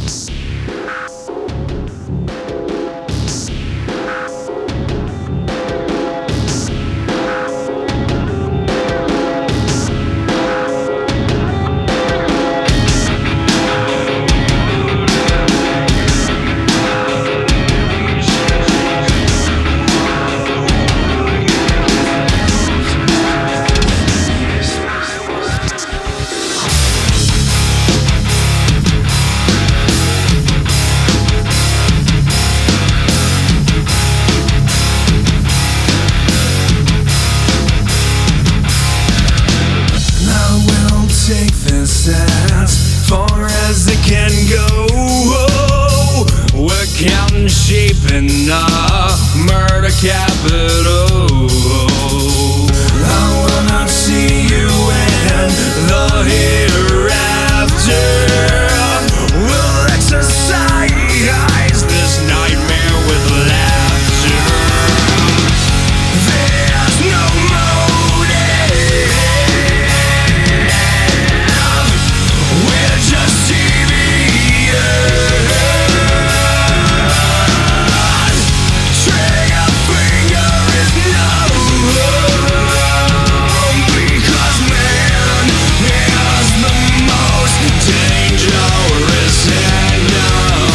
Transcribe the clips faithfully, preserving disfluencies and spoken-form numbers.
Take this as far as it can go. We're counting sheep in a murder capital. I will not see you in the hereafter. We'll exercise this nightmare with laughter. There's no motive. We're just devious. Trigger finger is numb, because man is the most dangerous animal.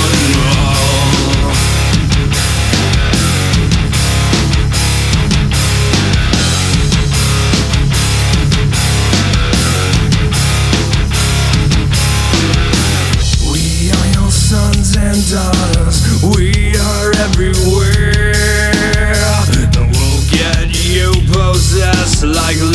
We are your sons and daughters. We are everywhere. And we'll get you possessed like